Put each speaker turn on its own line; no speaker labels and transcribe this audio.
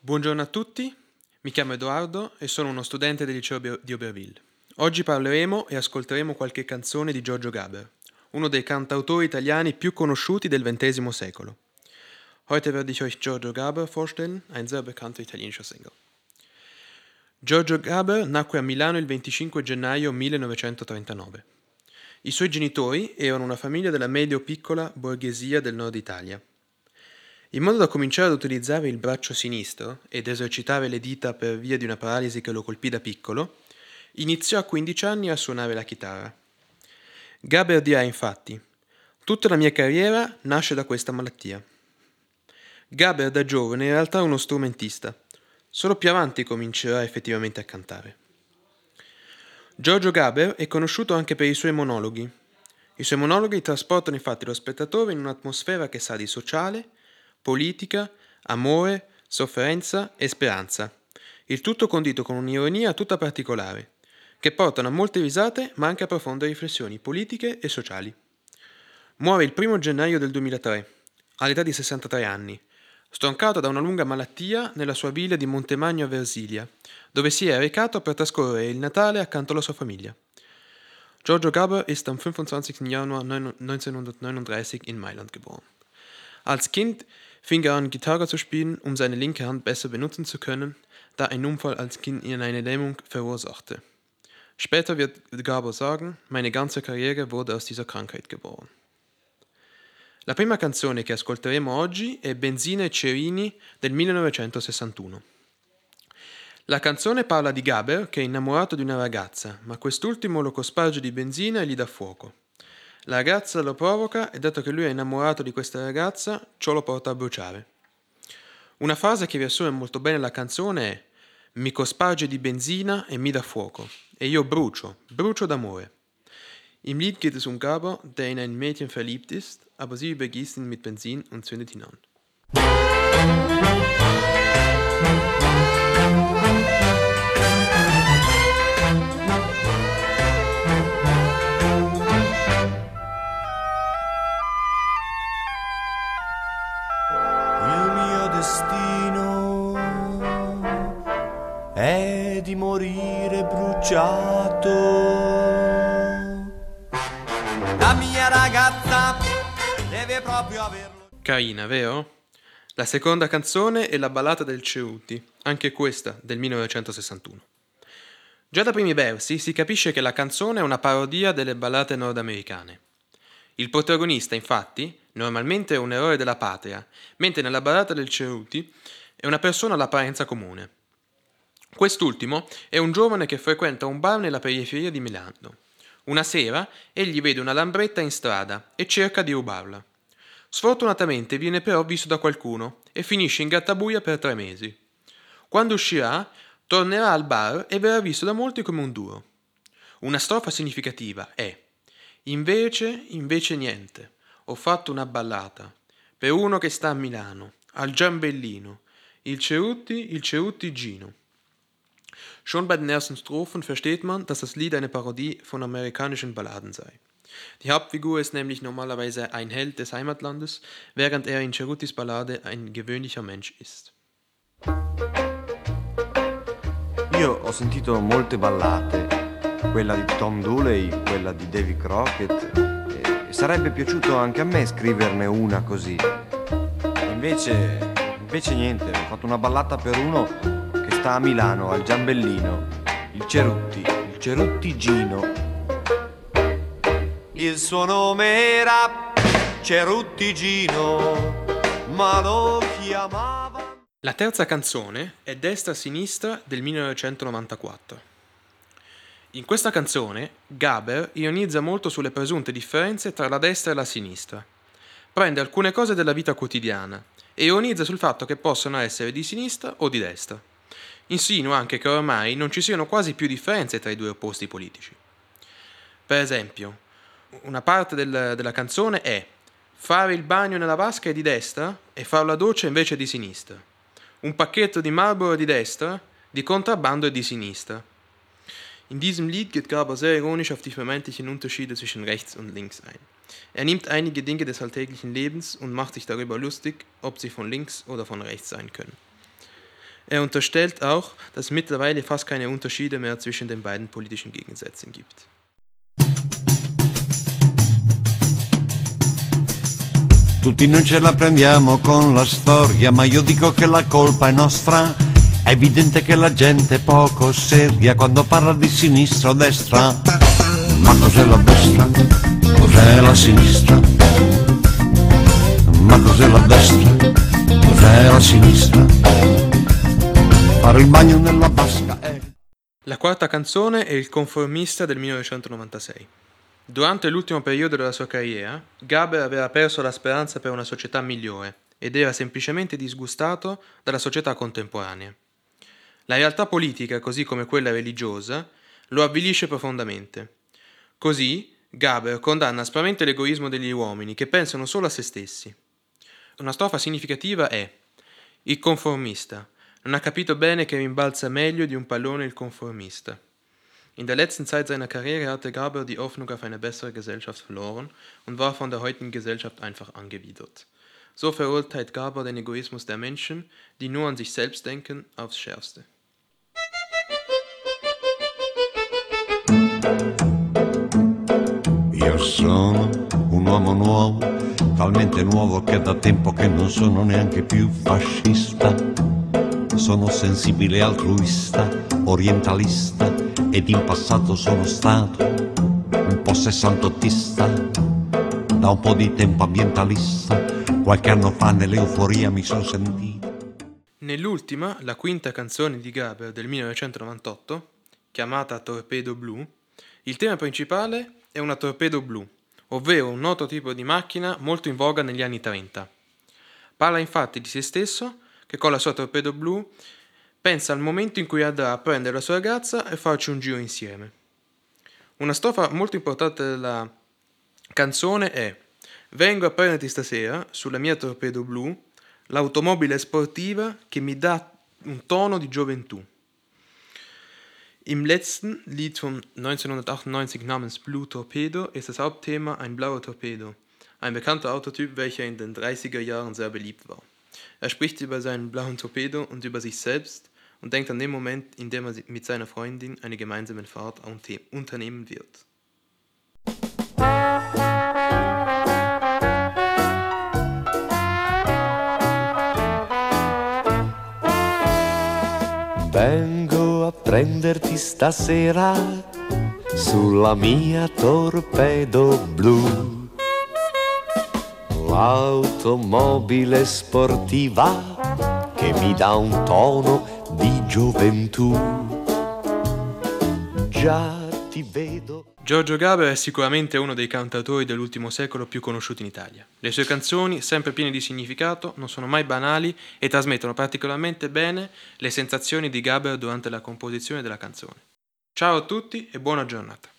Buongiorno a tutti, mi chiamo Edoardo e sono uno studente del liceo di Oberville. Oggi parleremo e ascolteremo qualche canzone di Giorgio Gaber, uno dei cantautori italiani più conosciuti del XX secolo. Heute werde ich euch Giorgio Gaber vorstellen, ein sehr bekannter italienischer Sänger. Giorgio Gaber nacque a Milano il 25 gennaio 1939. I suoi genitori erano una famiglia della medio-piccola borghesia del nord Italia. In modo da cominciare ad utilizzare il braccio sinistro ed esercitare le dita per via di una paralisi che lo colpì da piccolo, iniziò a 15 anni a suonare la chitarra. Gaber dirà infatti: "Tutta la mia carriera nasce da questa malattia". Gaber da giovane in realtà è uno strumentista, solo più avanti comincerà effettivamente a cantare. Giorgio Gaber è conosciuto anche per i suoi monologhi. I suoi monologhi trasportano infatti lo spettatore in un'atmosfera che sa di sociale, politica, amore, sofferenza e speranza, il tutto condito con un'ironia tutta particolare, che portano a molte risate ma anche a profonde riflessioni politiche e sociali. Muore il 1 gennaio del 2003, all'età di 63 anni, stroncato da una lunga malattia nella sua villa di Montemagno a Versilia, dove si è recato per trascorrere il Natale accanto alla sua famiglia. Giorgio Gaber ist am 25. Januar 1939 in Mailand geboren. Als Kind fing er an, Gitarre zu spielen, um seine linke Hand besser benutzen zu können, da ein Unfall als Kind ihn eine Lähmung verursachte. Später wird Gaber sagen, meine ganze Karriere wurde aus dieser Krankheit geboren. La prima canzone che ascolteremo oggi è Benzina e Cerini del 1961. La canzone parla di Gaber che è innamorato di una ragazza, ma quest'ultimo lo cosparge di benzina e gli dà fuoco. La ragazza lo provoca e dato che lui è innamorato di questa ragazza, ciò lo porta a bruciare. Una frase che riassume molto bene la canzone è: mi cosparge di benzina e mi dà fuoco, e io brucio d'amore. Im Lied geht es Gaber, der in ein Mädchen verliebt ist, aber sie übergießt ihn mit Benzin und zündet ihn an.
Il mio destino è di morire bruciato. La mia ragazza deve proprio averlo.
Carina, vero? La seconda canzone è la ballata del Cerutti, anche questa del 1961. Già da primi versi si capisce che la canzone è una parodia delle ballate nordamericane. Il protagonista, infatti, normalmente è un eroe della patria, mentre nella ballata del Cerutti è una persona all'apparenza comune. Quest'ultimo è un giovane che frequenta un bar nella periferia di Milano. Una sera egli vede una lambretta in strada e cerca di rubarla. Sfortunatamente viene però visto da qualcuno e finisce in gattabuia per 3 mesi. Quando uscirà, tornerà al bar e verrà visto da molti come un duro. Una strofa significativa è: invece niente, ho fatto una ballata per uno che sta a Milano, al Giambellino, il Cerutti Gino. Schon bei den ersten Strophen versteht man, dass das Lied eine Parodie von amerikanischen Balladen sei. Die Hauptfigur ist nämlich normalerweise ein Held des Heimatlandes, während er in Ceruttis Ballade ein gewöhnlicher Mensch ist.
Io ho sentito molte ballate, quella di Tom Dooley, quella di Davy Crockett, e sarebbe piaciuto anche a me scriverne una così. E invece niente, ho fatto una ballata per uno che sta a Milano, al Giambellino, il Cerutti Gino.
Il suo nome era Cerutti Gino, ma lo chiamava.
La terza canzone è Destra-Sinistra del 1994. In questa canzone Gaber ironizza molto sulle presunte differenze tra la destra e la sinistra. Prende alcune cose della vita quotidiana e ironizza sul fatto che possono essere di sinistra o di destra. Insinua anche che ormai non ci siano quasi più differenze tra i due opposti politici. Per esempio, una parte della canzone è: fare il bagno nella vasca è di destra e fare la doccia invece è di sinistra. Un pacchetto di Marlboro è di destra, di contrabbando è di sinistra. In diesem Lied geht Gaber sehr ironisch auf die vermeintlichen Unterschiede zwischen rechts und links ein. Er nimmt einige Dinge des alltäglichen Lebens und macht sich darüber lustig, ob sie von links oder von rechts sein können. Er unterstellt auch, dass es mittlerweile fast keine Unterschiede mehr zwischen den beiden politischen Gegensätzen gibt.
Tutti noi ce la prendiamo con la storia, ma io dico che la colpa è nostra. È evidente che la gente è poco seria quando parla di sinistra o destra. Ma cos'è la destra? Cos'è la sinistra? Ma cos'è la destra? Cos'è la sinistra? Fare il bagno nella vasca è...
La quarta canzone è Il conformista del 1996. Durante l'ultimo periodo della sua carriera, Gaber aveva perso la speranza per una società migliore ed era semplicemente disgustato dalla società contemporanea. La realtà politica, così come quella religiosa, lo avvilisce profondamente. Così, Gaber condanna aspramente l'egoismo degli uomini che pensano solo a se stessi. Una strofa significativa è: il conformista non ha capito bene che rimbalza meglio di un pallone il conformista. In der letzten Zeit seiner Karriere hatte Gaber die Hoffnung auf eine bessere Gesellschaft verloren und war von der heutigen Gesellschaft einfach angewidert. So verurteilt Gaber den Egoismus der Menschen, die nur an sich selbst denken, aufs Schärfste.
Io sono un uomo nuovo, talmente nuovo che da tempo che non sono neanche più fascista. Sono sensibile e altruista, orientalista, ed in passato sono stato un po' sessantottista, da un po' di tempo ambientalista. Qualche anno fa nell'euforia mi sono sentito.
Nell'ultima, la quinta canzone di Gaber del 1998, chiamata Torpedo Blu, il tema principale è una torpedo blu, ovvero un noto tipo di macchina molto in voga negli anni 30. Parla infatti di se stesso che con la sua torpedo blu pensa al momento in cui andrà a prendere la sua ragazza e farci un giro insieme. Una strofa molto importante della canzone è: vengo a prenderti stasera sulla mia torpedo blu, l'automobile sportiva che mi dà un tono di gioventù. Im letzten Lied von 1998 namens Blue Torpedo ist das Hauptthema ein blauer Torpedo, ein bekannter Autotyp, welcher in den 30er Jahren sehr beliebt war. Er spricht über seinen blauen Torpedo und über sich selbst und denkt an den Moment, in dem er mit seiner Freundin eine gemeinsame Fahrt unternehmen wird.
Vengo a prenderti stasera sulla mia torpedo blu, l'automobile sportiva che mi dà un tono di gioventù. Già ti vedo.
Giorgio Gaber è sicuramente uno dei cantautori dell'ultimo secolo più conosciuti in Italia. Le sue canzoni, sempre piene di significato, non sono mai banali e trasmettono particolarmente bene le sensazioni di Gaber durante la composizione della canzone. Ciao a tutti e buona giornata.